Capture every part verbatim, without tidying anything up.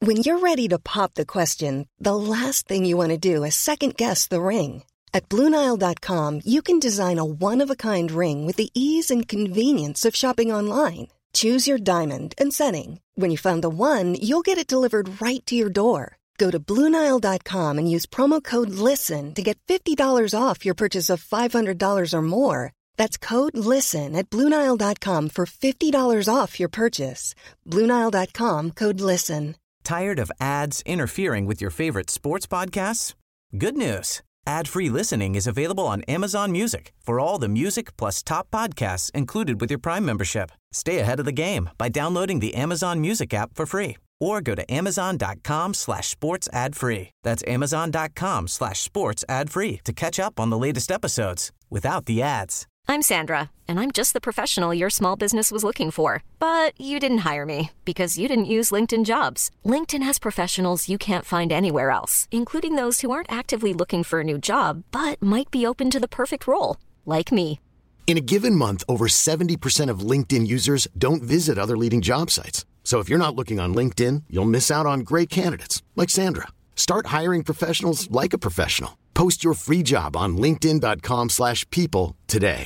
When you're ready to pop the question, the last thing you want to do is second-guess the ring. At Blue Nile dot com, you can design a one-of-a-kind ring with the ease and convenience of shopping online. Choose your diamond and setting. When you find the one, you'll get it delivered right to your door. Go to Blue Nile dot com and use promo code LISTEN to get fifty dollars off your purchase of five hundred dollars or more. That's code LISTEN at Blue Nile dot com for fifty dollars off your purchase. Blue Nile dot com, code LISTEN. Tired of ads interfering with your favorite sports podcasts? Good news. Ad-free listening is available on Amazon Music for all the music plus top podcasts included with your Prime membership. Stay ahead of the game by downloading the Amazon Music app for free or go to amazon.com slash sports ad free. That's amazon.com slash sports ad free to catch up on the latest episodes without the ads. I'm Sandra, and I'm just the professional your small business was looking for. But you didn't hire me because you didn't use LinkedIn Jobs. LinkedIn has professionals you can't find anywhere else, including those who aren't actively looking for a new job, but might be open to the perfect role, like me. In a given month, over seventy percent of LinkedIn users don't visit other leading job sites. So if you're not looking on LinkedIn, you'll miss out on great candidates like Sandra. Start hiring professionals like a professional. Post your free job on linkedin dot com slash people today.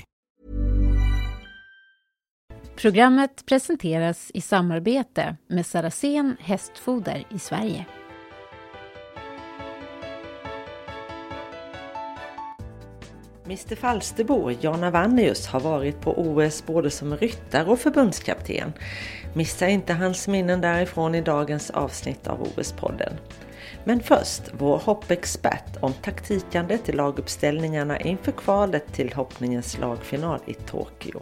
Programmet presenteras i samarbete med Saracen hästfoder i Sverige. mister Falsterbo, Jan Avannius, har varit på O S både som ryttare och förbundskapten. Missa inte hans minnen därifrån i dagens avsnitt av O S-podden. Men först, vår hoppexpert om taktikandet till laguppställningarna inför kvalet till hoppningens lagfinal i Tokyo.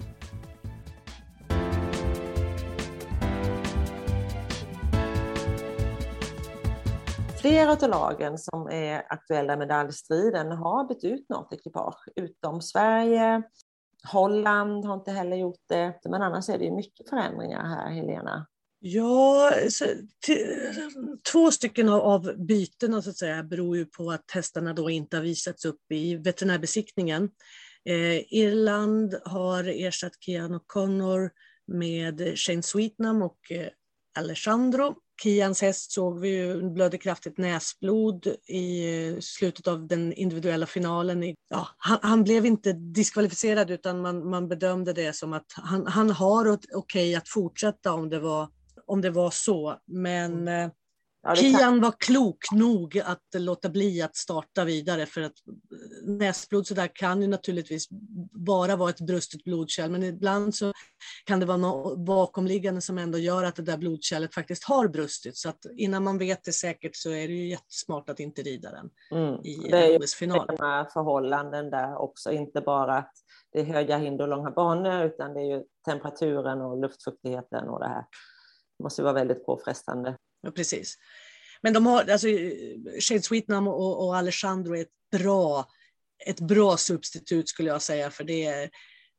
Flera av lagen som är aktuella med medaljstriden har bytt ut något ekipage. Utom Sverige, Holland har inte heller gjort det. Men annars är det ju mycket förändringar här, Helena. Ja, så, t- två stycken av, av bytena så att säga beror ju på att hästarna då inte har visats upp i veterinärbesiktningen. Eh, Irland har ersatt Kian O'Connor med Shane Sweetnam och eh, Alessandro. Kians häst såg vi ju blödde kraftigt näsblod i slutet av den individuella finalen. Ja, han, han blev inte diskvalificerad utan man, man bedömde det som att han, han har okej okay att fortsätta om det var, om det var så. Men mm. ja, Kian kan... var klok nog att låta bli att starta vidare för att näsblod så där kan ju naturligtvis bara vara ett brustet blodkärl, men ibland så kan det vara något bakomliggande som ändå gör att det där blodkärlet faktiskt har brustit, så att innan man vet det säkert så är det ju jättesmart att inte rida den mm. i det är O S-final. Det är förhållanden där också, inte bara att det är höga hinder och långa banor, utan det är ju temperaturen och luftfuktigheten och det här. Det måste vara väldigt påfrestande. Ja, precis. Men de har, alltså, Shane Sweetnam och, och Alessandro är ett bra, ett bra substitut skulle jag säga, för det är,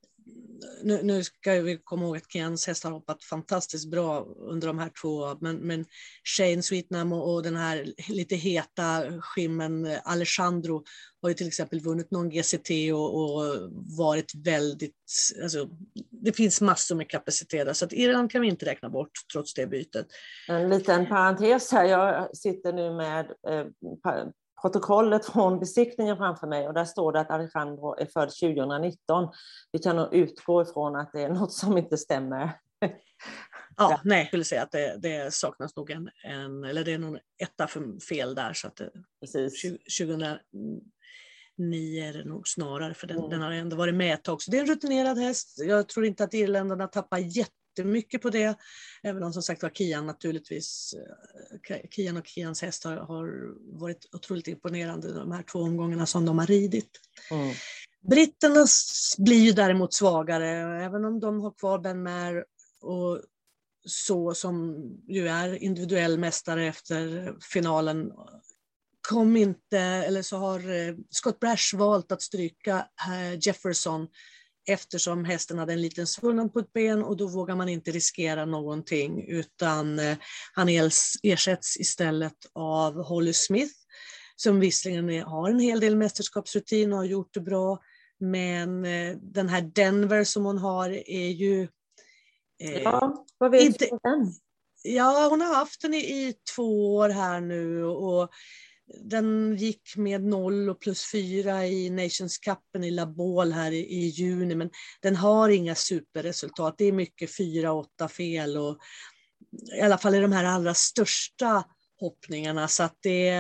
nu, nu ska vi komma ihåg att Kians häst har hoppat fantastiskt bra under de här två, men, men Shane Sweetnam och, och den här lite heta skimmen Alessandro har ju till exempel vunnit någon G C T och, och varit väldigt, alltså det finns massor med kapacitet där, så att Irland kan vi inte räkna bort trots det bytet. En liten parentes här, jag sitter nu med eh, protokollet från besiktningen framför mig och där står det att Alejandro är född tjugonitton. Vi kan nog utgå ifrån att det är något som inte stämmer. Ja, ja. Nej, jag skulle säga att det, det saknas nog en, en, eller det är någon etta för fel där, så att det, tjugohundranio är det nog snarare, för den, mm. den har ändå varit med ett tag. Så det är en rutinerad häst. Jag tror inte att irländarna tappar jättemycket på det, även om som sagt var Kian naturligtvis, Kian och Kians häst har, har varit otroligt imponerande de här två omgångarna som de har ridit. Mm. Britterna blir ju däremot svagare, även om de har kvar Ben Maher och så, som ju är individuell mästare efter finalen. Kom inte, eller så har Scott Brash valt att stryka Jefferson eftersom hästen hade en liten svullnad på ett ben, och då vågar man inte riskera någonting, utan han ersätts istället av Holly Smith som visserligen har en hel del mästerskapsrutin och har gjort det bra, men den här Denver som hon har är ju ja, vad vet inte, du den? Ja, hon har haft den i, i två år här nu och den gick med noll och plus fyra i Nations Cupen i La Baule här i, i juni, men den har inga superresultat. Det är mycket fyra åtta fel och i alla fall i de här allra största hoppningarna, så att det,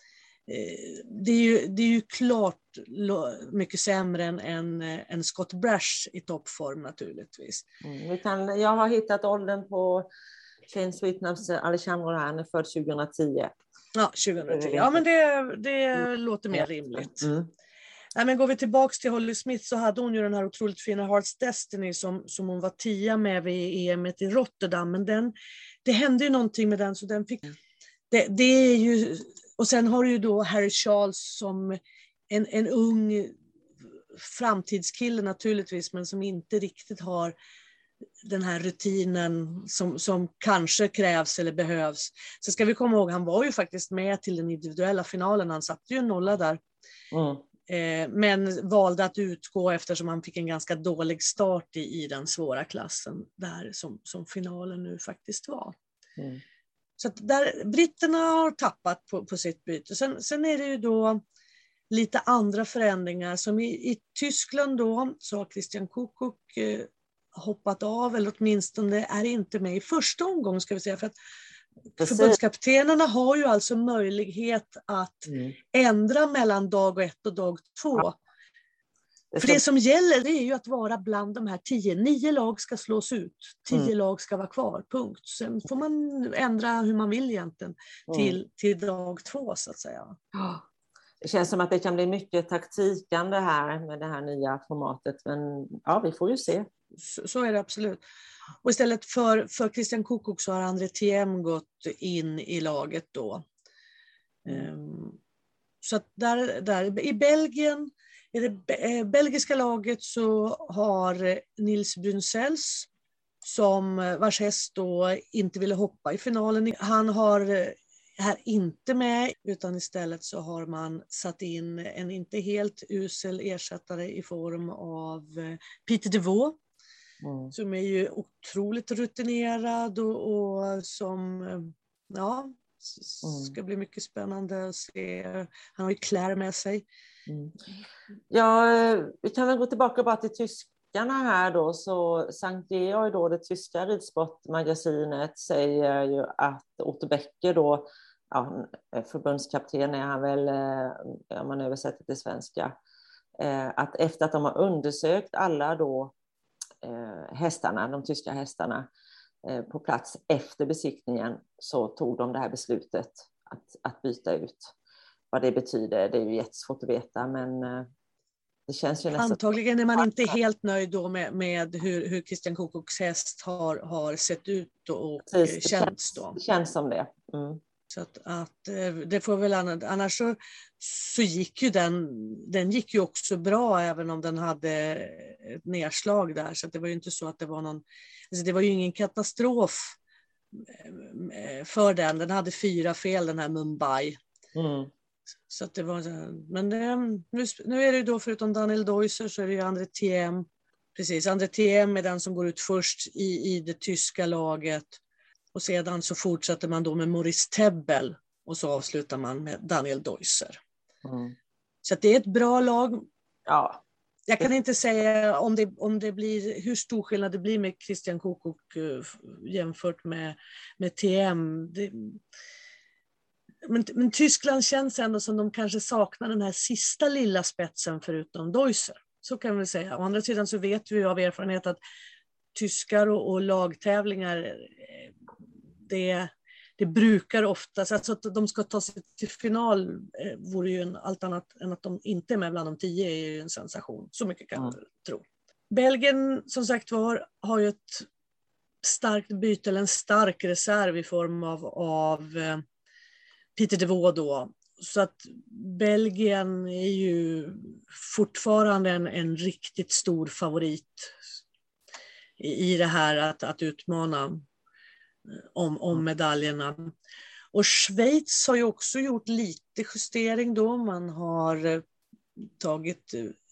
det, är, ju, det är ju klart mycket sämre än, än, än Scott Brash i toppform naturligtvis. Mm, vi kan, jag har hittat åldern på Shane Sweetnams Alejandro, han är född tjugohundratio. Ja, tjugohundratio. Ja, men det, det mm. låter mer rimligt. Mm. Nej, men går vi tillbaka till Holly Smith så hade hon ju den här otroligt fina Hearts Destiny som, som hon var tia med vid E M i Rotterdam. Men den, det hände ju någonting med den så den fick... Det, det är ju, och sen har du ju då Harry Charles som en, en ung framtidskille naturligtvis, men som inte riktigt har den här rutinen som, som kanske krävs eller behövs. Så ska vi komma ihåg, han var ju faktiskt med till den individuella finalen. Han satt ju en nolla där. Mm. Eh, men valde att utgå eftersom han fick en ganska dålig start i, i den svåra klassen där som, som finalen nu faktiskt var. Mm. Så att där, britterna har tappat på, på sitt byte. Sen, sen är det ju då lite andra förändringar som i, i Tyskland då så har Christian Koekkoek eh, hoppat av, eller åtminstone är inte med i första omgången ska vi säga, för att Precis. Förbundskaptenerna har ju alltså möjlighet att mm. ändra mellan dag ett och dag två. Ja. Det för det som gäller det är ju att vara bland de här tio. Nio lag ska slås ut. Tio mm. lag ska vara kvar. Punkt. Sen får man ändra hur man vill egentligen till, mm. till dag två så att säga. Det känns som att det kan bli mycket taktikande här med det här nya formatet. Men ja, vi får ju se. Så, så är det absolut. Och istället för, för Christian Koekkoek så har André Thiem gått in i laget då. Mm. Um, så att där, där i Belgien, i det eh, belgiska laget så har Nils Brunsels som vars häst då inte ville hoppa i finalen. Han har här inte med, utan istället så har man satt in en inte helt usel ersättare i form av Peter de Vaux. Mm. Som är ju otroligt rutinerad och, och som ja, ska bli mycket spännande att se. Han har ju Claire med sig. Mm. Ja, vi kan väl gå tillbaka bara till tyskarna här då. Så Sankt Georg då, det tyska ridsportmagasinet, säger ju att Otto Becker då, ja, förbundskapten är han väl, om man översätter till svenska, att efter att de har undersökt alla då hästarna, de tyska hästarna på plats efter besiktningen, så tog de det här beslutet att, att byta ut. Vad det betyder, det är ju jättesvårt att veta, men det känns ju nästan... Antagligen är man inte helt nöjd då med, med hur, hur Christian Koekkoeks häst har, har sett ut och Precis, känts då. Det känns som det. Mm. Så att, att det får väl annars så, så gick ju den den gick ju också bra även om den hade ett nedslag där, så att det var ju inte så att det var någon, alltså det var ju ingen katastrof för den. Den hade fyra fel, den här Mumbai. Mm. Så att det var, men det, nu, nu är det då förutom Daniel Deusser så är det ju André Thiem. Precis, André Thiem är den som går ut först i, i det tyska laget. Och sedan så fortsätter man då med Maurice Tebbel och så avslutar man med Daniel Deusser. Mm. Så att det är ett bra lag. Ja. Jag kan inte säga om det, om det blir, hur stor skillnad det blir med Christian Koekkoek uh, jämfört med, med T M. Det, men, men Tyskland känns ändå som de kanske saknar den här sista lilla spetsen förutom Deusser. Så kan vi säga. Å andra sidan så vet vi av erfarenhet att tyskar och, och lagtävlingar, det, det brukar ofta, så att de ska ta sig till final eh, vore ju en, allt annat än att de inte är med bland de tio är ju en sensation. Så mycket kan man mm. tro. Belgien som sagt var har ju ett starkt byte eller en stark reserv i form av, av eh, Peter de Vaux då. Så att Belgien är ju fortfarande en, en riktigt stor favorit i, i det här att, att utmana om, om medaljerna. Och Schweiz har ju också gjort lite justering då. Man har tagit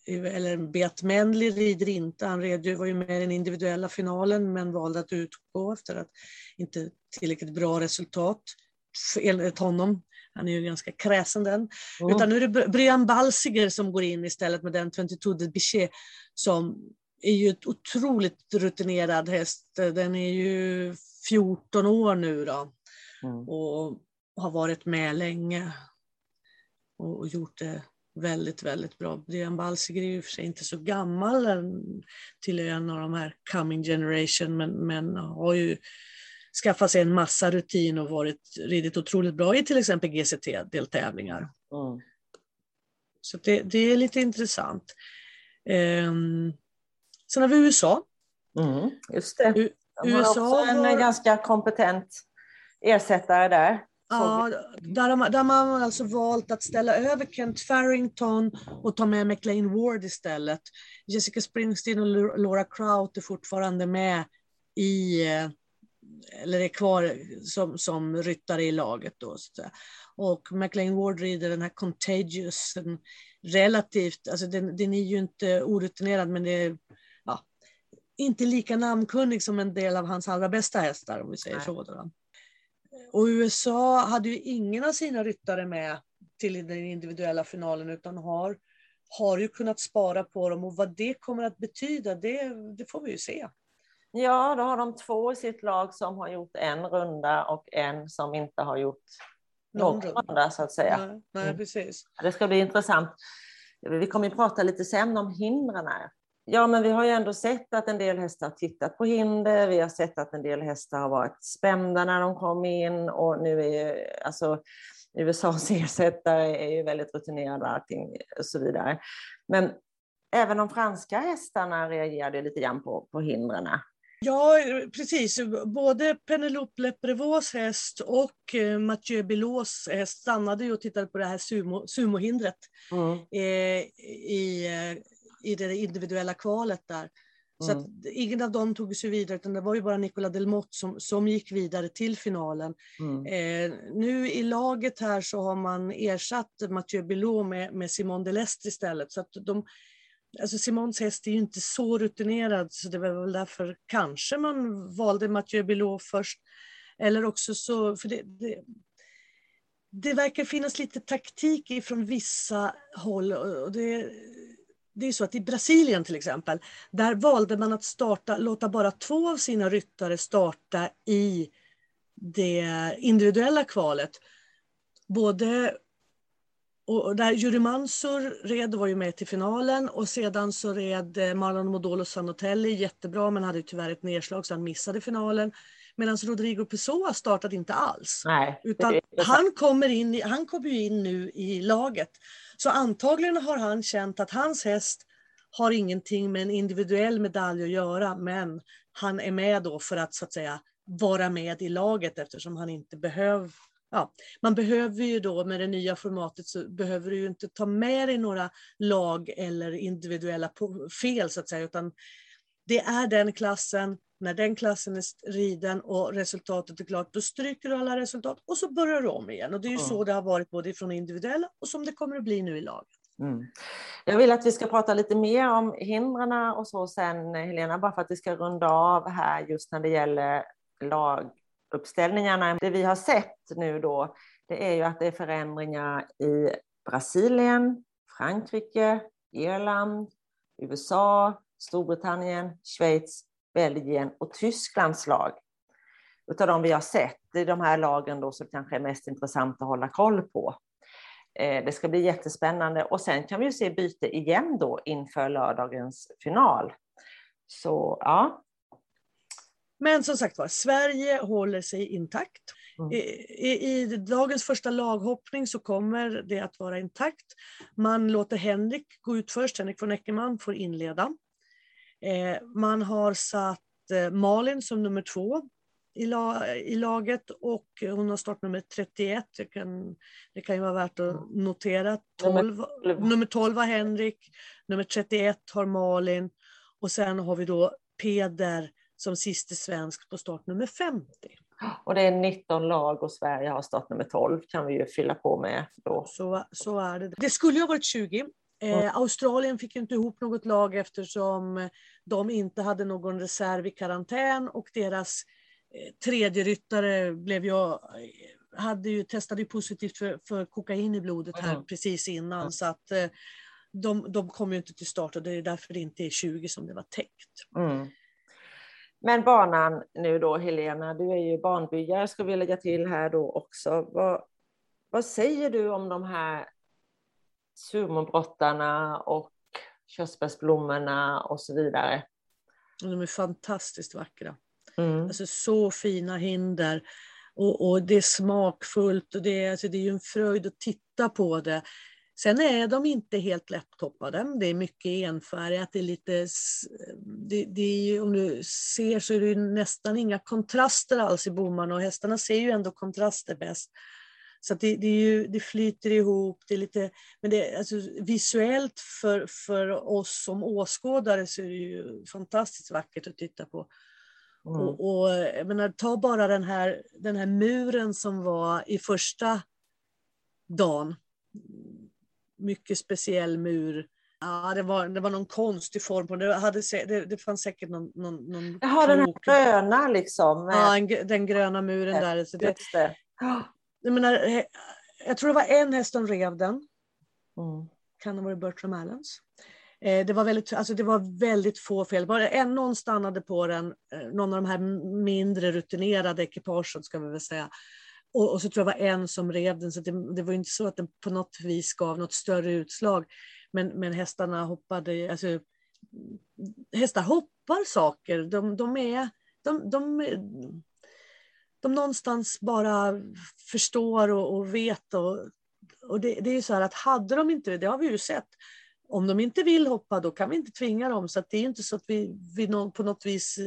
eller Beat Mendley rider inte. Han red ju, var ju med i den individuella finalen men valde att utgå efter att inte tillräckligt bra resultat enligt honom. Han är ju ganska kräsen den. Mm. Utan nu är det Brian Balsiger som går in istället med den tjugotvå de Bichet som är ju ett otroligt rutinerad häst. Den är ju fjorton år nu då. Mm. Och har varit med länge. Och, och gjort det väldigt, väldigt bra. Brian Balsiger är ju för sig inte så gammal till en av de här coming generation. Men, men har ju skaffat sig en massa rutin och varit ridit otroligt bra i till exempel G C T-deltävlingar. Mm. Så det, det är lite intressant. Um, sen har vi U S A. Mm, just det. U- De har U S A också en har... ganska kompetent ersättare där. Ja, där har man, där man har alltså valt att ställa över Kent Farrington och ta med McLean Ward istället. Jessica Springsteen och Laura Kraut är fortfarande med i, eller är kvar som, som ryttare i laget då. Och McLean Ward rider den här Contagious, en relativt, alltså den, den är ju inte orutinerad men det är ja, inte lika namnkunnig som en del av hans allra bästa hästar om vi säger Nej. så då. Och U S A hade ju ingen av sina ryttare med till den individuella finalen utan har, har ju kunnat spara på dem. Och vad det kommer att betyda, det, det får vi ju se. Ja, då har de två i sitt lag som har gjort en runda och en som inte har gjort någon runda, runda så att säga. Nej, nej, precis. Det ska bli intressant. Vi kommer att prata lite sen om hindren här. Ja, men vi har ju ändå sett att en del hästar har tittat på hinder. Vi har sett att en del hästar har varit spända när de kom in. Och nu är ju, alltså, U S A:s ersättare är ju väldigt rutinerade och allting och så vidare. Men även de franska hästarna reagerade lite grann på, på hindren. Ja, precis. Både Penelope Leprevaux häst och Mathieu Bilots häst stannade ju och tittade på det här sumo, sumohindret mm. eh, i... i det individuella kvalet där. Så mm. att ingen av dem tog sig vidare utan det var ju bara Nicolas Delmotte som, som gick vidare till finalen. Mm. Eh, nu i laget här så har man ersatt Mathieu Bilot med, med Simon Delestre istället. Så att de, alltså Simons häst är ju inte så rutinerad så det var väl därför kanske man valde Mathieu Bilot först. Eller också så, för det, det, det verkar finnas lite taktik ifrån vissa håll och det Det är så att i Brasilien till exempel, där valde man att starta, låta bara två av sina ryttare starta i det individuella kvalet. Både, och där Yuri Mansour red var ju med till finalen och sedan så red Marlon Modolo Sanotelli jättebra men hade tyvärr ett nedslag så han missade finalen. Medan Rodrigo Pessoa startade inte alls. Nej, utan han kommer, in, han kommer ju in nu i laget. Så antagligen har han känt att hans häst har ingenting med en individuell medalj att göra. Men han är med då för att så att säga vara med i laget eftersom han inte behöver. Ja, man behöver ju då med det nya formatet så behöver du ju inte ta med dig några lag eller individuella fel så att säga. Utan det är den klassen. När den klassen är riden och resultatet är klart, då stryker du alla resultat och så börjar du om igen. Och det är ju mm. så det har varit både från individuella och som det kommer att bli nu i laget. Mm. Jag vill att vi ska prata lite mer om hindren och så sen, Helena, bara för att vi ska runda av här just när det gäller laguppställningarna. Det vi har sett nu då, det är ju att det är förändringar i Brasilien, Frankrike, Irland, U S A, Storbritannien, Schweiz, Belgien och Tysklands lag. Utav de vi har sett, det är de här lagen då som kanske är mest intressant att hålla koll på. Eh, det ska bli jättespännande och sen kan vi ju se byte igen då inför lördagens final. Så ja. Men som sagt var, Sverige håller sig intakt. Mm. I, i, I dagens första laghoppning så kommer det att vara intakt. Man låter Henrik gå ut först, Henrik von Eckermann får inleda. Eh, man har satt eh, Malin som nummer två i, la, i laget och hon har startnummer trettioett. Jag kan, det kan ju vara värt att notera. tolv, nummer tolv har Henrik, nummer trettioett har Malin och sen har vi då Peder som siste svensk på startnummer femtio. Och det är nitton lag och Sverige har startnummer tolv kan vi ju fylla på med då. Så, så är det. Det skulle ju ha varit tjugo Eh, Australien fick inte ihop något lag eftersom de inte hade någon reserv i karantän och deras eh, tredje ryttare blev ju, hade ju, testade ju positivt för, för kokain i blodet här mm. precis innan mm. så att eh, de, de kom ju inte till start och det är därför det inte är tjugo som det var täckt. Mm. Men banan nu då, Helena, du är ju banbyggare, ska vi lägga till här då också. Vad, vad säger du om de här sumobrottarna och körsbärsblommorna och så vidare? De är fantastiskt vackra. Mm. Alltså så fina hinder. Och, och det är smakfullt och det är, alltså det är ju en fröjd att titta på det. Sen är de inte helt läpptoppade. Det är mycket enfärgat. Det är lite, det, det är ju, om du ser så är det ju nästan inga kontraster alls i bommarna. Och hästarna ser ju ändå kontraster bäst. Så att det, det, är ju, det flyter ihop. Det är lite, men det är, alltså, visuellt för, för oss som åskådare så är det ju fantastiskt vackert att titta på. Mm. Och, och jag menar, ta bara den här, den här muren som var i första dagen. Mycket speciell mur. Ja, det var, det var någon konstig form på det. Hade, det, det fanns säkert någon... någon, någon Jaha, den här gröna liksom. Ja, en, den gröna muren där. Så det, just det. Jag menar, jag tror det var en häst som rev den. Mm. Kan det vara Bertram Allens. Det var väldigt, alltså det var väldigt få fel. Bara en någon stannade på den. Någon av de här mindre rutinerade ekipagen ska vi väl säga. Och, och så tror jag det var en som rev den. Så det, det var inte så att den på något vis gav något större utslag. Men, men hästarna hoppade. Alltså, hästar hoppar saker. De, de är... De, de, de, de någonstans bara förstår och, och vet. Och, och det, det är ju så här att hade de inte, det har vi ju sett. Om de inte vill hoppa då kan vi inte tvinga dem. Så att det är inte så att vi, vi någon, på något vis...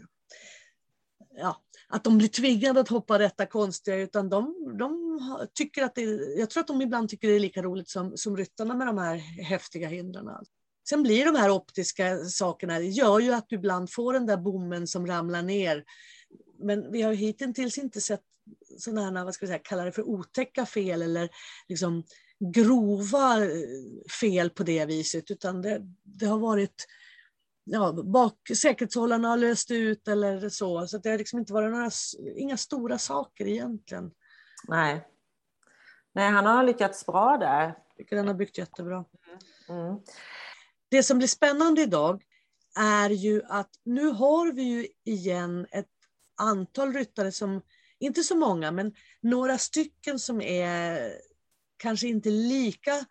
Ja, att de blir tvingade att hoppa detta konstiga, utan de, de tycker att det, jag tror att de ibland tycker det är lika roligt som, som ryttarna med de här häftiga hindren. Sen blir de här optiska sakerna, det gör ju att du ibland får den där bommen som ramlar ner. Men vi har hittills inte sett sådana här, vad ska vi säga, kallar det för otäcka fel eller liksom grova fel på det viset, utan det, det har varit... Ja, bak, säkerhetshållarna har löst ut eller så. Så det har liksom inte varit några, inga stora saker egentligen. Nej. Nej, han har lyckats bra där. Jag tycker han har byggt jättebra. Mm. Mm. Det som blir spännande idag är ju att nu har vi ju igen ett antal ryttare som, inte så många, men några stycken som är kanske inte lika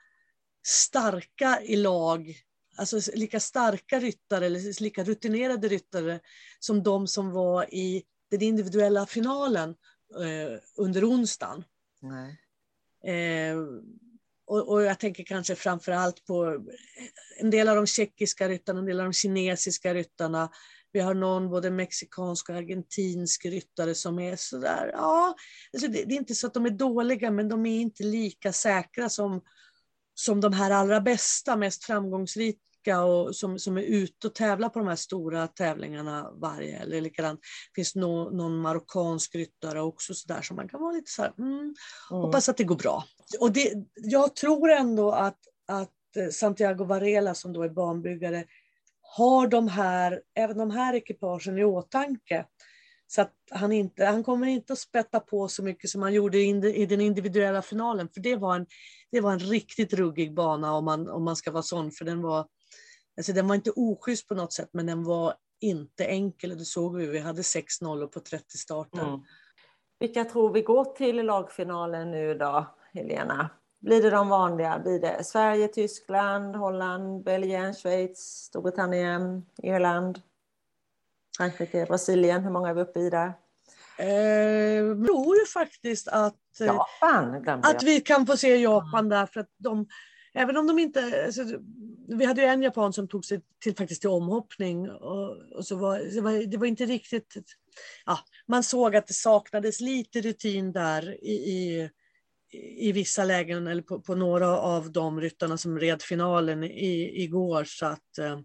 starka i lag. Alltså lika starka ryttare eller lika rutinerade ryttare som de som var i den individuella finalen eh, under onsdagen. Nej. Eh, och, och jag tänker kanske framförallt på en del av de tjeckiska ryttarna, en del av de kinesiska ryttarna. Vi har någon både mexikansk och argentinsk ryttare som är sådär, ja, alltså det, det är inte så att de är dåliga, men de är inte lika säkra som som de här allra bästa, mest framgångsrika och som, som är ute och tävlar på de här stora tävlingarna varje. Eller likadant finns no, någon marockansk ryttare också så där som man kan vara lite så här, mm, mm. hoppas att det går bra. Och det, jag tror ändå att, att Santiago Varela som då är banbyggare har de här, även de här ekipagen i åtanke. Så att han, inte, han kommer inte att spätta på så mycket som han gjorde i, i den individuella finalen. För det var en, det var en riktigt ruggig bana om man, om man ska vara sån. För den var, alltså den var inte oschysst på något sätt, men den var inte enkel. Det såg vi, vi hade sex noll på trettio starter. Mm. Vilka tror vi går till lagfinalen nu då, Helena? Blir det de vanliga? Blir det Sverige, Tyskland, Holland, Belgien, Schweiz, Storbritannien, Irland? Frankrike, Brasilien, hur många är vi uppe i där? Eh, jag tror ju faktiskt att, Japan, att vi kan få se Japan mm. där. För att de, även om de inte... Alltså, vi hade ju en japan som tog sig till, faktiskt till omhoppning. Och, och så var, det, var, det var inte riktigt... Ja, man såg att det saknades lite rutin där i, i, i vissa lägen. Eller på, på några av de ryttarna som red finalen i, igår. Så att... Eh,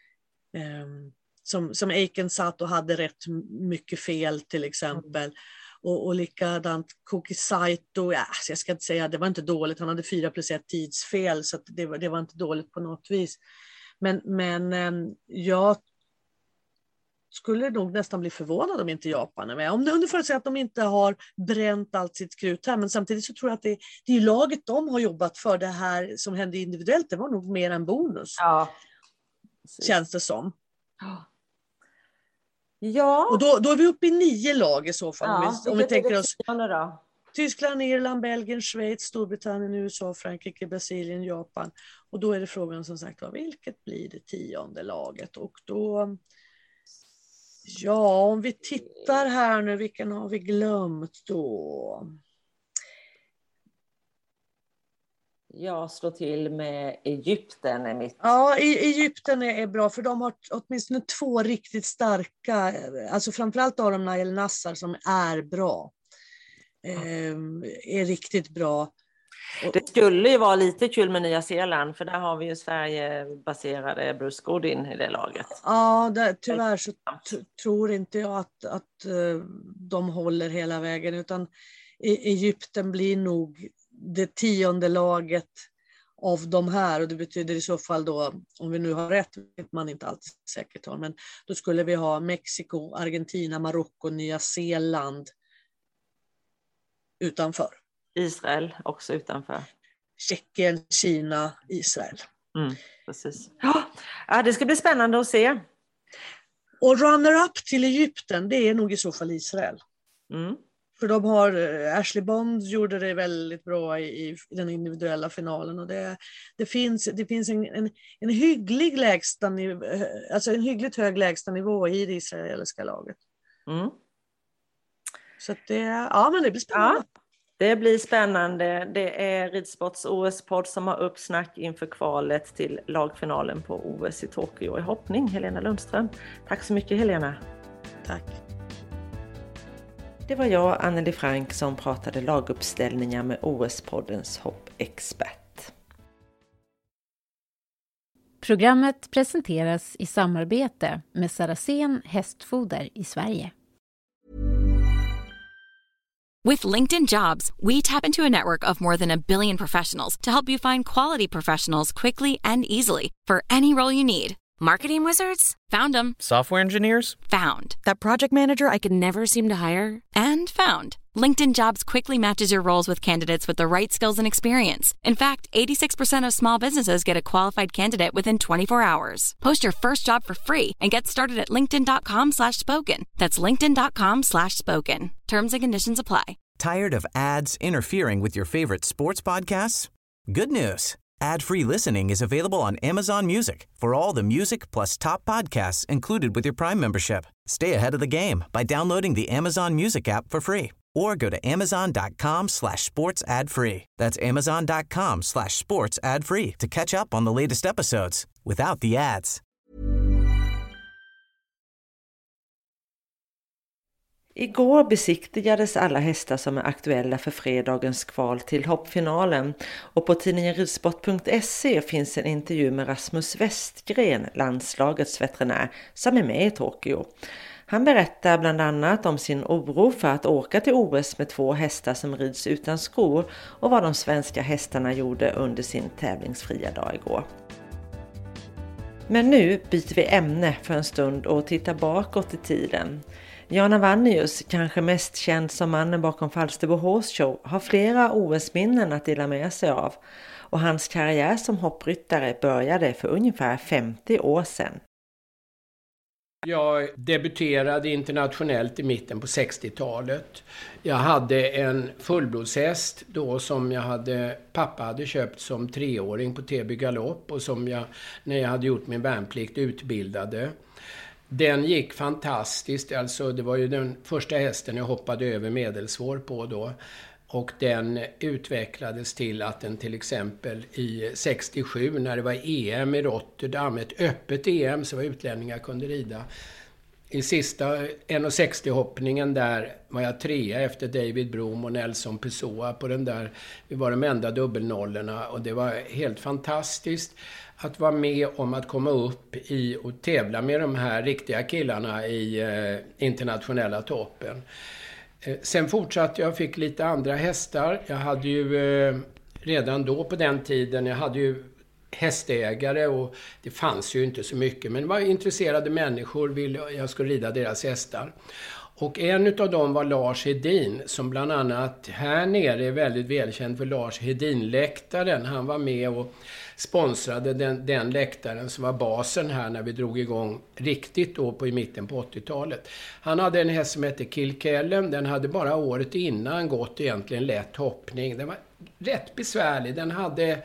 eh, Som, som Aiken satt och hade rätt mycket fel till exempel. Och, och likadant Koki Saito, ja, jag ska inte säga, det var inte dåligt. Han hade fyra plus ett tidsfel, så att det, var, det var inte dåligt på något vis. Men, men jag skulle nog nästan bli förvånad om inte Japan är med. Om det under förutsättning att de inte har bränt allt sitt krut här. Men samtidigt så tror jag att det, det är laget de har jobbat för. Det här som hände individuellt, det var nog mer en bonus. Ja. Känns det som. Ja. Och då, då är vi uppe i nio lag i så fall. Ja, om vi, om vi tänker oss då? Tyskland, Irland, Belgien, Schweiz, Storbritannien, U S A, Frankrike, Brasilien, Japan. Och då är det frågan som sagt, vilket blir det tionde laget? Och då... Ja, om vi tittar här nu, vilken har vi glömt då? Jag slår till med Egypten i mitt. Ja, Egypten är, är bra för de har åtminstone två riktigt starka, alltså framförallt Aram Nael Nassar som är bra. Eh, är riktigt bra. Det skulle ju vara lite kul med Nya Zeeland, för där har vi ju Sverige-baserade Bruce Godin i det laget. Ja, där, tyvärr så t- tror inte jag att, att uh, de håller hela vägen, utan e- Egypten blir nog det tionde laget av de här, och det betyder i så fall då, om vi nu har rätt, vet man inte alltid säkert har, men då skulle vi ha Mexiko, Argentina, Marocko, Nya Zeeland utanför. Israel också utanför. Tjeckien, Kina, Israel. Mm, precis. Ja, det ska bli spännande att se. Och runner-up till Egypten, det är nog i så fall Israel. Mm. För de har, Ashley Bond gjorde det väldigt bra i, i den individuella finalen. Och det, det finns, det finns en, en, en hygglig lägstanivå, alltså en hyggligt hög lägstanivå i det israeliska laget. Mm. Så att det, ja, men det blir spännande. Ja. Det blir spännande. Det är Ridsports O S-podd som har uppsnack inför kvalet till lagfinalen på O S i Tokyo i hoppning. Helena Lundström. Tack så mycket, Helena. Tack. Det var jag, Anneli Frank, som pratade laguppställningar med O S-poddens hoppexpert. Programmet presenteras i samarbete med Saracen Hästfoder i Sverige. With LinkedIn Jobs, we tap into a network of more than a billion professionals to help you find quality professionals quickly and easily for any role you need. Marketing wizards? Found them. Software engineers? Found. That project manager I could never seem to hire? And found. LinkedIn Jobs quickly matches your roles with candidates with the right skills and experience. In fact, eighty-six percent of small businesses get a qualified candidate within twenty-four hours. Post your first job for free and get started at linkedin.com slash spoken. That's linkedin.com slash spoken. Terms and conditions apply. Tired of ads interfering with your favorite sports podcasts? Good news. Ad-free listening is available on Amazon Music for all the music plus top podcasts included with your Prime membership. Stay ahead of the game by downloading the Amazon Music app for free or go to amazon.com slash sports ad free. That's amazon.com slash sports ad free to catch up on the latest episodes without the ads. Igår besiktigades alla hästar som är aktuella för fredagens kval till hoppfinalen, och på tidningen ridsport punkt se finns en intervju med Rasmus Westgren, landslagets veterinär, som är med i Tokyo. Han berättar bland annat om sin oro för att åka till O S med två hästar som rids utan skor och vad de svenska hästarna gjorde under sin tävlingsfria dag igår. Men nu byter vi ämne för en stund och tittar bakåt i tiden. Jana Vannius, kanske mest känd som mannen bakom Falsterbo Horse Show, har flera O S-minnen att dela med sig av. Och hans karriär som hoppryttare började för ungefär femtio år sedan. Jag debuterade internationellt i mitten på sextiotalet. Jag hade en fullblodshäst då som jag hade, pappa hade köpt som treåring på Täby galopp och som jag, när jag hade gjort min värnplikt, utbildade. Den gick fantastiskt, alltså det var ju den första hästen jag hoppade över medelsvår på då. Och den utvecklades till att den till exempel i sextiosju när det var E M i Rotterdam, ett öppet E M så var utlänningar kunde rida. I sista en sextio hoppningen där var jag trea efter David Broom och Nelson Pessoa på den där. Vi var de enda dubbelnollorna och det var helt fantastiskt att vara med om att komma upp i och tävla med de här riktiga killarna i eh, internationella toppen. Sen fortsatte jag och fick lite andra hästar. Jag hade ju eh, redan då på den tiden, jag hade ju hästägare och det fanns ju inte så mycket. Men det var intresserade människor, ville jag skulle rida deras hästar. Och en av dem var Lars Hedin som bland annat här nere är väldigt välkänd för Lars Hedin-läktaren. Han var med och sponsrade den, den läktaren som var basen här när vi drog igång riktigt då på i mitten på åttiotalet. Han hade en häst som hette Kilkellen. Den hade bara året innan gått egentligen lätt hoppning. Den var rätt besvärlig. Den hade...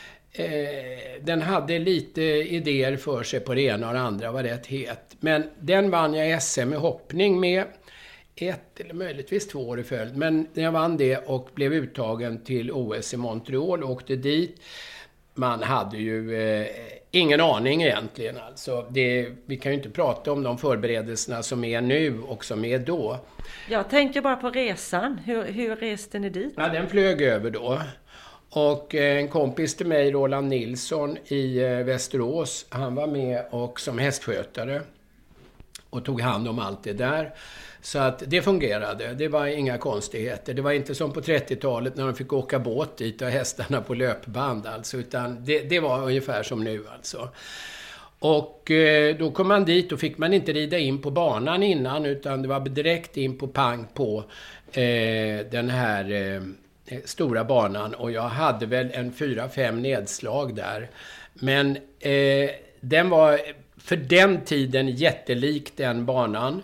Eh, den hade lite idéer för sig på det ena och det andra, var rätt het. Men den vann jag S M i hoppning med ett eller möjligtvis två år i följd. Men jag vann det och blev uttagen till O S i Montreal och åkte dit. Man hade ju eh, ingen aning egentligen. Alltså, det, vi kan ju inte prata om de förberedelserna som är nu och som är då. Jag tänker bara på resan. Hur, hur reste ni dit? Ja, den flög över då. Och en kompis till mig, Roland Nilsson i Västerås, han var med och som hästskötare och tog hand om allt det där. Så att det fungerade, det var inga konstigheter. Det var inte som på trettiotalet när de fick åka båt dit och hästarna på löpband alltså, utan det, det var ungefär som nu alltså. Och eh, då kom man dit och fick man inte rida in på banan innan, utan det var direkt in på pang på eh, den här... Eh, stora banan, och jag hade väl en fyra fem nedslag där. Men eh, den var för den tiden jättelik den banan.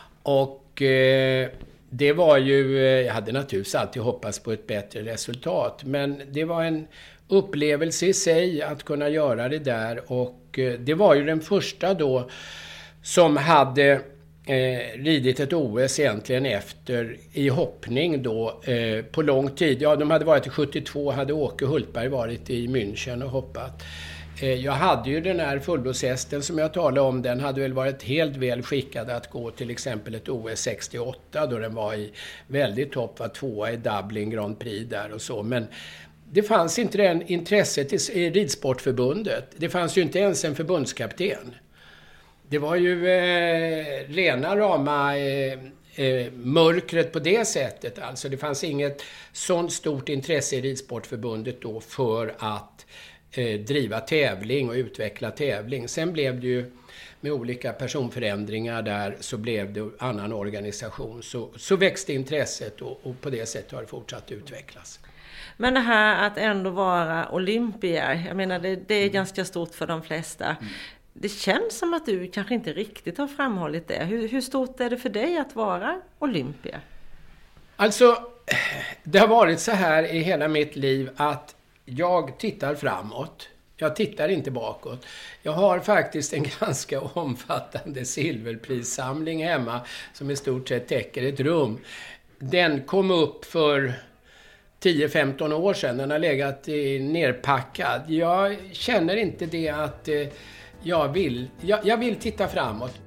Och eh, det var ju, jag hade naturligtvis alltid hoppats på ett bättre resultat. Men det var en upplevelse i sig att kunna göra det där. Och eh, det var ju den första då som hade... Eh, ridit ett O S egentligen efter i hoppning då eh, på lång tid. Ja, de hade varit i sjuttiotvå, hade Åke Hultberg varit i München och hoppat. Eh, jag hade ju den här fullblodshästen som jag talade om, den hade väl varit helt väl skickad att gå till exempel ett O S sextioåtta då den var i väldigt topp, var tvåa i Dublin Grand Prix där och så. Men det fanns inte den intresset i ridsportförbundet. Det fanns ju inte ens en förbundskapten. Det var ju eh, rena rama eh, eh, mörkret på det sättet. Alltså det fanns inget sånt stort intresse i Ridsportförbundet då för att eh, driva tävling och utveckla tävling. Sen blev det ju med olika personförändringar där, så blev det annan organisation. Så, så växte intresset och, och på det sättet har det fortsatt utvecklas. Men det här att ändå vara olympier, jag menar det, det är mm. ganska stort för de flesta. Mm. Det känns som att du kanske inte riktigt har framhållit det. Hur, hur stort är det för dig att vara olympier? Alltså, det har varit så här i hela mitt liv att jag tittar framåt. Jag tittar inte bakåt. Jag har faktiskt en ganska omfattande silverprissamling hemma som i stort sett täcker ett rum. Den kom upp för tio femton år sedan. Den har legat nerpackad. Jag känner inte det att... Jag vill, jag, jag vill titta framåt.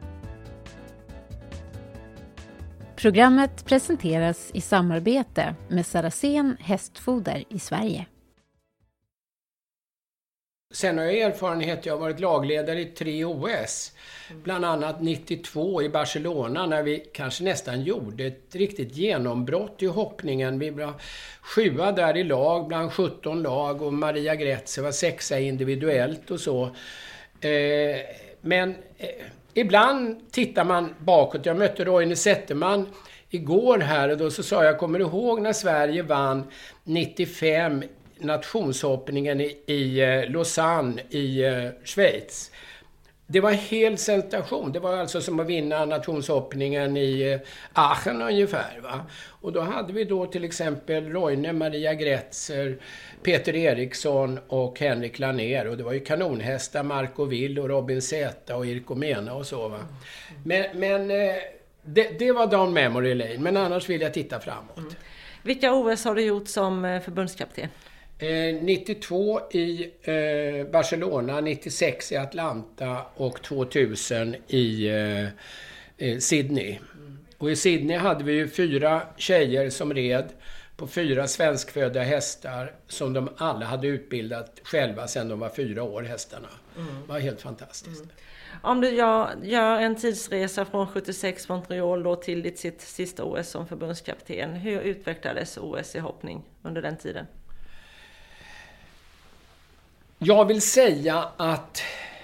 Programmet presenteras i samarbete med Saracen hästfoder i Sverige. Sen har jag erfarenhet, jag har varit lagledare i tre O S. Bland annat nittiotvå i Barcelona när vi kanske nästan gjorde ett riktigt genombrott i hoppningen. Vi var sjua där i lag bland sjutton lag och Maria Gretze var sexa individuellt och så. Eh, men eh, ibland tittar man bakåt. Jag mötte Roine Zetterman igår här och då så sa jag, kommer du ihåg när Sverige vann nittiofem nationshoppningen i, i eh, Lausanne i eh, Schweiz? Det var helt sensation. Det var alltså som att vinna nationshoppningen i eh, Aachen ungefär, va? Och då hade vi då till exempel Roine, Maria Gretzer, Peter Eriksson och Henrik Laner. Och det var ju kanonhästar, Marco Will och Robin Zeta och Irko Mena och så, va? Men, men eh, det, det var down memory lane. Men annars vill jag titta framåt. Mm. Vilka O S har du gjort som förbundskapten? Eh, nittiotvå i eh, Barcelona, nittiosex i Atlanta och tvåtusen i eh, eh, Sydney. Mm. Och i Sydney hade vi ju fyra tjejer som red på fyra svenskfödda hästar som de alla hade utbildat själva sedan de var fyra år, hästarna. Mm. Det var helt fantastiskt. Mm. Om du gör, gör en tidsresa från sjuttiosex Montreal då till ditt sitt sista O S som förbundskapten, hur utvecklades O S i hoppning under den tiden? Jag vill säga att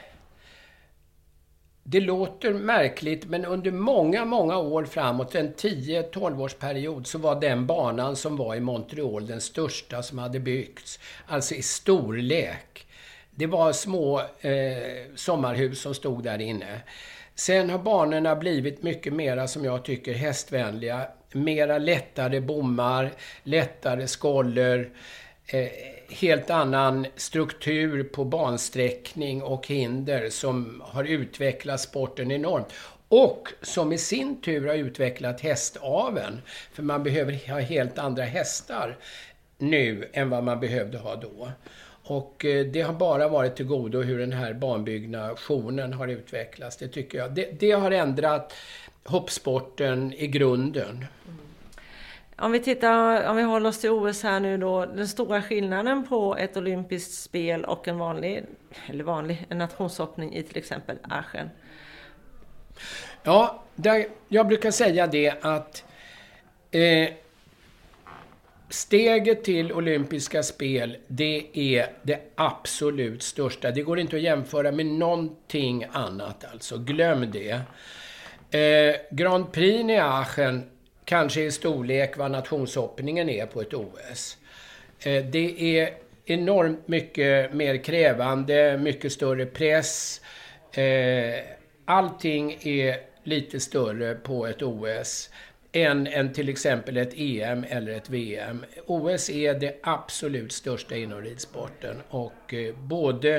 det låter märkligt, men under många, många år framåt, en tio till tolv års period, så var den banan som var i Montreal den största som hade byggts. Alltså i storlek. Det var små eh, sommarhus som stod där inne. Sen har banorna blivit mycket mera, som jag tycker, hästvänliga. Mera lättare bommar, lättare skoller. Eh, helt annan struktur på bansträckning och hinder som har utvecklat sporten enormt. Och som i sin tur har utvecklat hästaveln. För man behöver ha helt andra hästar nu än vad man behövde ha då. Och eh, det har bara varit till godo hur den här banbyggnationen har utvecklats. Det tycker jag. Det, det har ändrat hoppsporten i grunden. Mm. Om vi tittar, om vi håller oss till O S här nu då, den stora skillnaden på ett olympiskt spel och en vanlig, eller vanlig, en nationshoppning i till exempel Aachen. Ja, där, jag brukar säga det att eh, steget till olympiska spel, det är det absolut största. Det går inte att jämföra med någonting annat, alltså glöm det. Eh, Grand Prix i Aachen kanske i storlek vad nationshoppningen är på ett O S. Eh, det är enormt mycket mer krävande, mycket större press. Eh, allting är lite större på ett O S än, än till exempel ett E M eller ett V M. O S är det absolut största inom ridsporten och eh, både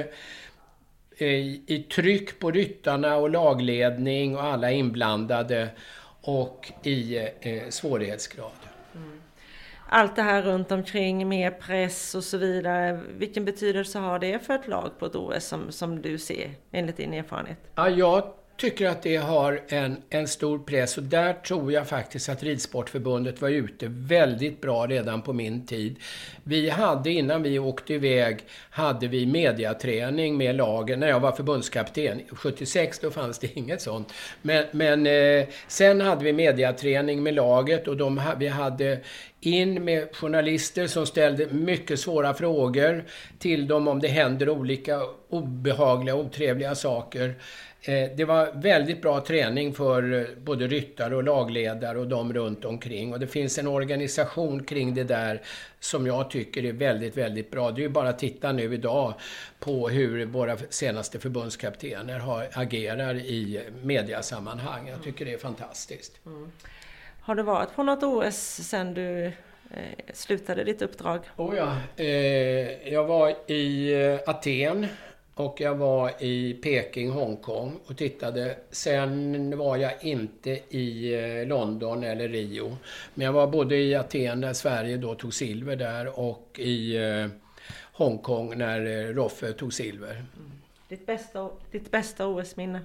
eh, i tryck på ryttarna och lagledning och alla inblandade och i eh, svårighetsgrad. Mm. Allt det här runt omkring med press och så vidare, vilken betydelse har det för ett lag på ett O S som, som du ser enligt din erfarenhet? Ja, jag tycker att det har en, en stor press och där tror jag faktiskt att Ridsportförbundet var ute väldigt bra redan på min tid. Vi hade innan vi åkte iväg hade vi mediaträning med lagen när jag var förbundskapten. sjuttiosex då fanns det inget sånt. Men, men eh, sen hade vi mediaträning med laget och de, vi hade in med journalister som ställde mycket svåra frågor till dem om det händer olika obehagliga och otrevliga saker. Det var väldigt bra träning för både ryttare och lagledare och de runt omkring. Och det finns en organisation kring det där som jag tycker är väldigt, väldigt bra. Det är ju bara att titta nu idag på hur våra senaste förbundskaptener har, agerar i mediasammanhang. Jag tycker det är fantastiskt. Mm. Har du varit på något O S sedan du eh, slutade ditt uppdrag? Oh ja, eh, jag var i eh, Aten. Och jag var i Peking, Hongkong och tittade. Sen var jag inte i London eller Rio. Men jag var både i Aten där Sverige då tog silver där och i Hongkong när Roffe tog silver. Mm. Ditt bästa, ditt bästa O S-minne?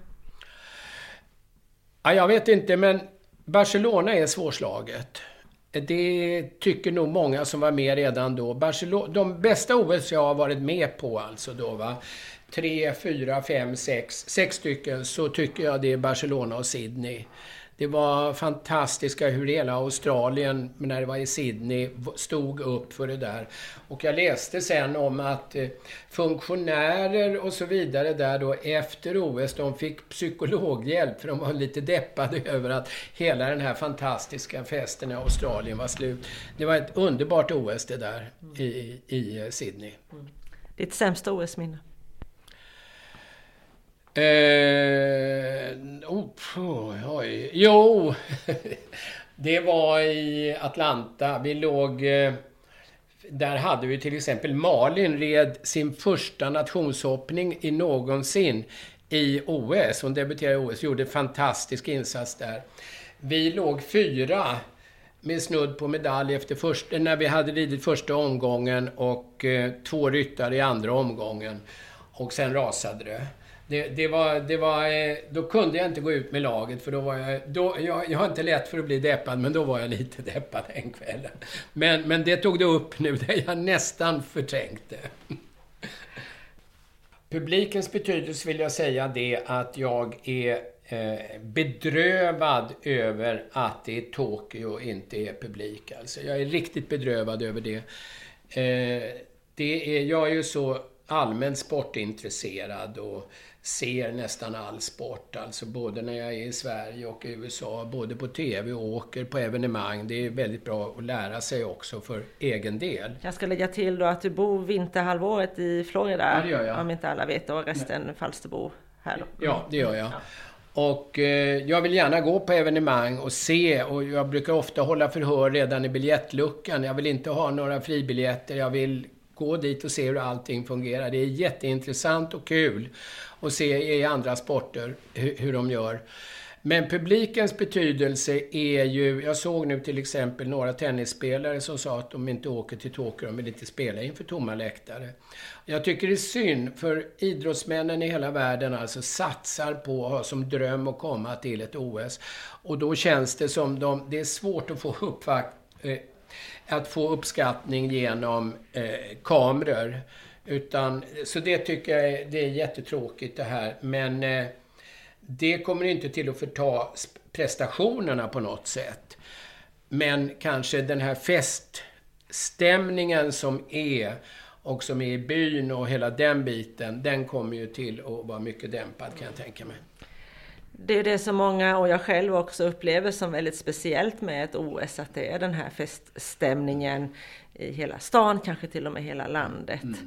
Ja, jag vet inte, men Barcelona är svårslaget. Det tycker nog många som var med redan då. Barcelona, de bästa O S jag har varit med på alltså då va. Tre, fyra, fem, sex, sex stycken så tycker jag det är Barcelona och Sydney. Det var fantastiska hur hela Australien när det var i Sydney stod upp för det där. Och jag läste sen om att funktionärer och så vidare där då efter O S de fick psykologhjälp för de var lite deppade över att hela den här fantastiska festen i Australien var slut. Det var ett underbart O S det där i, i Sydney. Mm. Ditt sämsta O S-minne? Eh, oh, oj. Jo, det var i Atlanta. Vi låg, eh, där hade vi till exempel Malin red sin första nationshoppning i någonsin i O S. Hon debuterade i O S, gjorde en fantastisk insats där. Vi låg fyra med snudd på medalj efter första, när vi hade ridit första omgången och eh, två ryttare i andra omgången. Och sen rasade det. Det, det var, det var, då kunde jag inte gå ut med laget för då var jag, då, jag, jag har inte lätt för att bli deppad men då var jag lite deppad en kväll. Men, men det tog det upp nu där jag nästan förträngte. Publikens betydelse vill jag säga det att jag är eh, bedrövad över att det i Tokyo inte är publik. Alltså, jag är riktigt bedrövad över det. Eh, det är, jag är ju så allmänt sportintresserad och ser nästan all sport. Alltså både när jag är i Sverige och i U S A, både på tv och åker på evenemang. Det är väldigt bra att lära sig också för egen del. Jag ska lägga till då att du bor vinterhalvåret i Florida. Ja, det gör jag. Om inte alla vet, och resten Nej. Falsterbo här då. Ja, det gör jag. Ja. Och eh, jag vill gärna gå på evenemang och se, och jag brukar ofta hålla förhör redan i biljettluckan. Jag vill inte ha några fribiljetter, jag vill gå dit och se hur allting fungerar. Det är jätteintressant och kul att se i andra sporter hur, hur de gör. Men publikens betydelse är ju, jag såg nu till exempel några tennisspelare som sa att de inte åker till Tokyo, de vill inte spela inför tomma läktare. Jag tycker det är synd, för idrottsmännen i hela världen alltså satsar på att ha som dröm att komma till ett O S. Och då känns det som de, det är svårt att få uppvakt, eh, att få uppskattning genom eh, kameror. Utan, så det tycker jag är, det är jättetråkigt det här. Men eh, det kommer inte till att förta prestationerna på något sätt. Men kanske den här feststämningen som är och som är i byn och hela den biten, den kommer ju till att vara mycket dämpad, kan jag tänka mig. Det är det som många, och jag själv också, upplever som väldigt speciellt med ett O S, att det är den här feststämningen i hela stan, kanske till och med hela landet. Mm.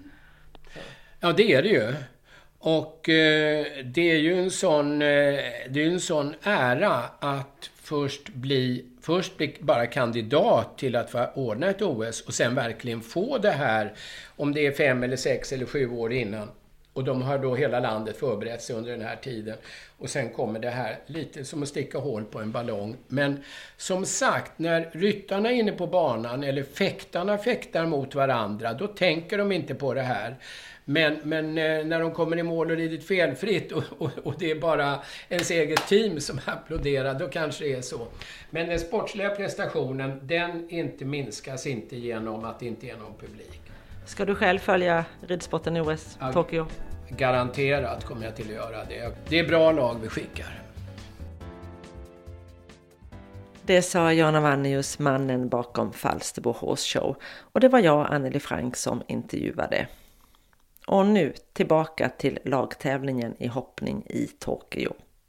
Ja, det är det ju. Och eh, det är ju en sån, eh, det är en sån ära att först bli, först bli bara kandidat till att få ordna ett O S och sen verkligen få det här, om det är fem eller sex eller sju år innan. Och de har då hela landet förberett sig under den här tiden. Och sen kommer det här lite som att sticka hål på en ballong. Men som sagt, när ryttarna är inne på banan eller fäktarna fäktar mot varandra, då tänker de inte på det här. Men, men när de kommer i mål och ridit felfritt och, och, och det är bara ens eget team som applåderar, då kanske det är så. Men den sportsliga prestationen, den inte minskas inte genom att det inte är någon publik. Ska du själv följa ridsporten i O S ja, Tokyo? Garanterat kommer jag till att göra det. Det är bra lag vi skickar. Det sa Jana Vannius, mannen bakom Falsterbo Horse Show. Och det var jag, Anneli Frank, som intervjuade. Och nu tillbaka till lagtävlingen i hoppning i Tokyo.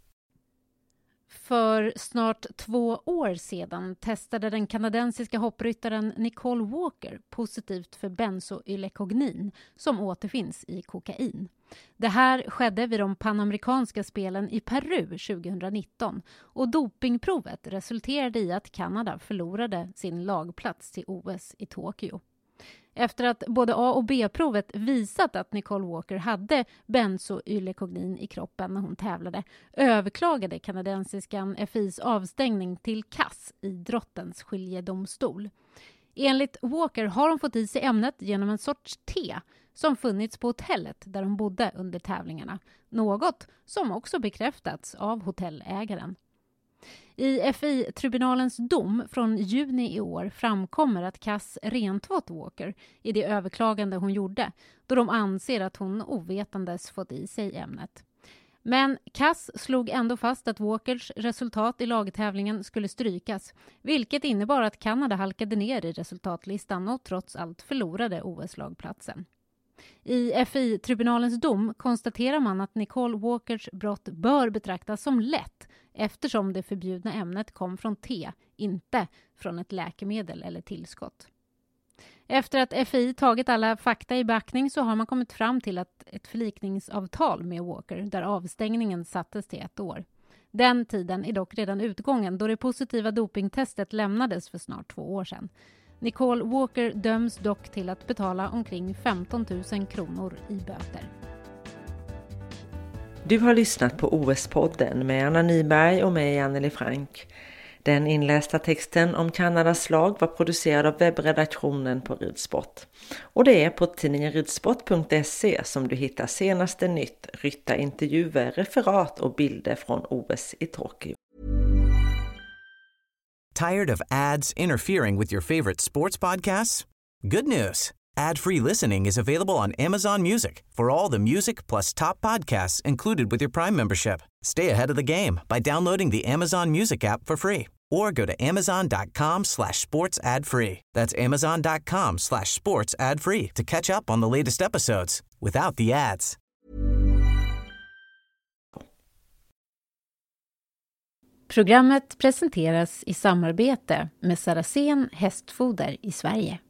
För snart två år sedan testade den kanadensiska hoppryttaren Nicole Walker positivt för benzoylekognin som återfinns i kokain. Det här skedde vid de panamerikanska spelen i Peru tjugonitton och dopingprovet resulterade i att Kanada förlorade sin lagplats till O S i Tokyo. Efter att både A- och B-provet visat att Nicole Walker hade benzoylekognin i kroppen när hon tävlade, överklagade kanadensiskan F I:s avstängning till C A S, idrottens skiljedomstol. Enligt Walker har hon fått i sig ämnet genom en sorts te som funnits på hotellet där hon bodde under tävlingarna. Något som också bekräftats av hotellägaren. I F I-tribunalens dom från juni i år framkommer att C A S rentvått Walker i det överklagande hon gjorde, då de anser att hon ovetandes fått i sig ämnet. Men C A S slog ändå fast att Walkers resultat i lagtävlingen skulle strykas, vilket innebar att Kanada halkade ner i resultatlistan och trots allt förlorade O S-lagplatsen. I F I-tribunalens dom konstaterar man att Nicole Walkers brott bör betraktas som lätt eftersom det förbjudna ämnet kom från te, inte från ett läkemedel eller tillskott. Efter att F I tagit alla fakta i beaktning så har man kommit fram till att ett förlikningsavtal med Walker där avstängningen sattes till ett år. Den tiden är dock redan utgången då det positiva dopingtestet lämnades för snart två år sedan. Nicole Walker döms dock till att betala omkring femton tusen kronor i böter. Du har lyssnat på O S-podden med Anna Nyberg och mig, Anneli Frank. Den inlästa texten om Kanadas lag var producerad av webbredaktionen på Ridsport. Och det är på tidningen ridsport punkt se som du hittar senaste nytt, ryttarintervjuer, referat och bilder från O S i Tokyo. Tired of ads interfering with your favorite sports podcasts? Good news. Ad-free listening is available on Amazon Music for all the music plus top podcasts included with your Prime membership. Stay ahead of the game by downloading the Amazon Music app for free or go to amazon.com slash sports ad free. That's amazon.com slash sports ad free to catch up on the latest episodes without the ads. Programmet presenteras i samarbete med Saracen Hästfoder i Sverige.